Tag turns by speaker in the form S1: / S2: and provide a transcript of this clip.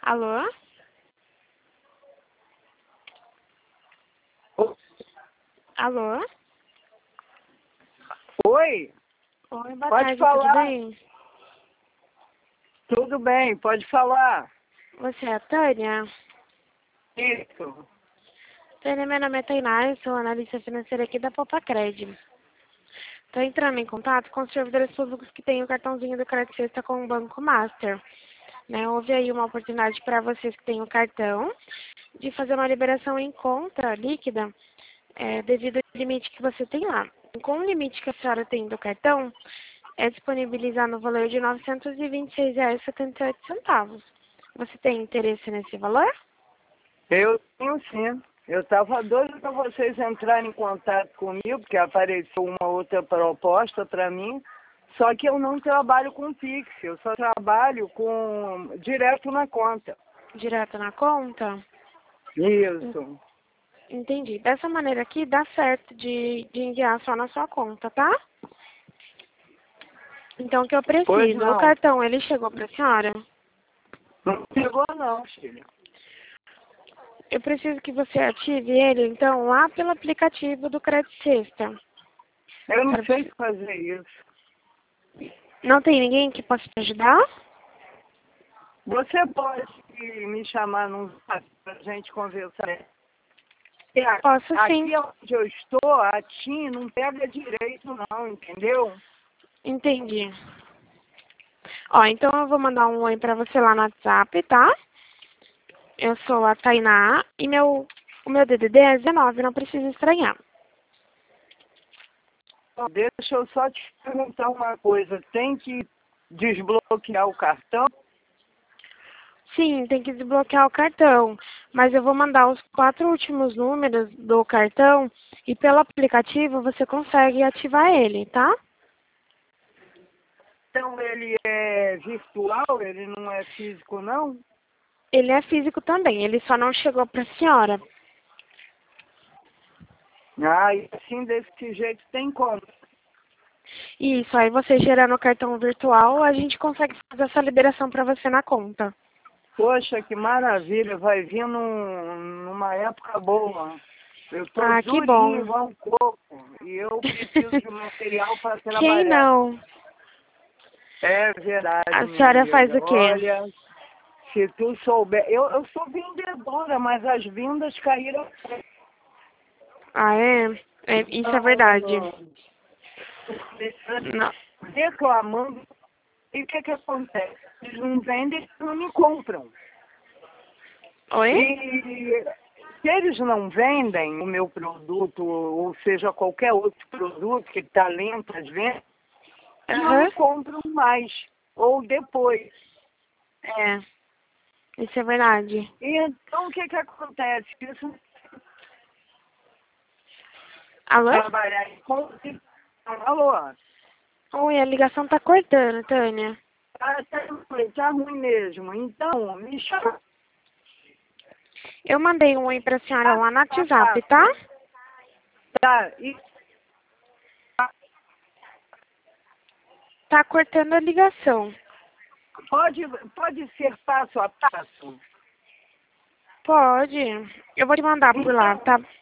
S1: Alô? Alô?
S2: Oi,
S1: Oi, boa
S2: pode
S1: tarde,
S2: falar.
S1: tudo bem?
S2: Tudo bem, pode falar.
S1: Você é a Tânia?
S2: Isso.
S1: Tânia, meu nome é Tainá, eu sou analista financeira aqui da Popacred. Estou entrando em contato com os servidores públicos que têm o cartãozinho do Crédito Sexta com o Banco Master. Houve aí uma oportunidade para vocês que têm o cartão de fazer uma liberação em conta líquida devido ao limite que você tem lá. Com o limite que a senhora tem do cartão, é disponibilizar no valor de R$ 926,78. Você tem interesse nesse valor?
S2: Eu tenho sim. Eu estava doido para vocês entrarem em contato comigo, porque apareceu uma outra proposta para mim, só que eu não trabalho com Pix, eu só trabalho com direto na conta.
S1: Direto na conta?
S2: Isso.
S1: Entendi. Dessa maneira aqui, dá certo de enviar só na sua conta, tá? Então, o que eu
S2: Pois
S1: preciso? O
S2: não.
S1: cartão, ele chegou para a senhora?
S2: Não chegou não, filha.
S1: Eu preciso que você ative ele, então, lá pelo aplicativo do Crédito Sexta.
S2: Eu não sei fazer isso.
S1: Não tem ninguém que possa te ajudar?
S2: Você pode me chamar num zap para a gente conversar.
S1: Posso sim.
S2: Aqui onde eu estou, a TIM não pega direito não, entendeu?
S1: Entendi. Ó, então eu vou mandar um oi pra você lá no WhatsApp, tá? Eu sou a Tainá e o meu DDD é 19, não precisa estranhar.
S2: Deixa eu só te perguntar uma coisa. Tem que desbloquear o cartão?
S1: Sim, tem que desbloquear o cartão, mas eu vou mandar os 4 últimos números do cartão e pelo aplicativo você consegue ativar ele, tá?
S2: Então ele é virtual, ele não é físico não?
S1: Ele é físico também, ele só não chegou para a senhora.
S2: Ah, e assim desse jeito tem como.
S1: Isso, aí você gerando o cartão virtual, a gente consegue fazer essa liberação para você na conta.
S2: Poxa, que maravilha, vai vir numa época boa. Eu estou
S1: Ah, que
S2: durinho
S1: bom.
S2: igual um coco e eu preciso de material para
S1: Quem
S2: trabalhar.
S1: não?
S2: É verdade,
S1: A
S2: minha
S1: senhora faz
S2: amiga.
S1: o quê?
S2: Olha, se tu souber... Eu sou vendedora, mas as vendas caíram.
S1: Ah, é? Isso é verdade. Não.
S2: Reclamando. E o que acontece? Eles não vendem, eles não me compram.
S1: Oi?
S2: E se eles não vendem o meu produto, ou seja, qualquer outro produto que está lento às vezes, não
S1: Aham.
S2: me compram mais. Ou depois.
S1: É, isso é verdade.
S2: Então, o que acontece? Isso
S1: Alô?
S2: trabalhar em conta. Alô?
S1: Oi, a ligação tá cortando, Tânia.
S2: Tá ruim mesmo. Então, me chama.
S1: Eu mandei um oi pra senhora lá no
S2: Tá
S1: WhatsApp,
S2: fácil.
S1: tá?
S2: Tá, e
S1: Tá cortando a ligação.
S2: pode ser passo a passo?
S1: Pode. Eu vou te mandar por lá,
S2: Então,
S1: tá?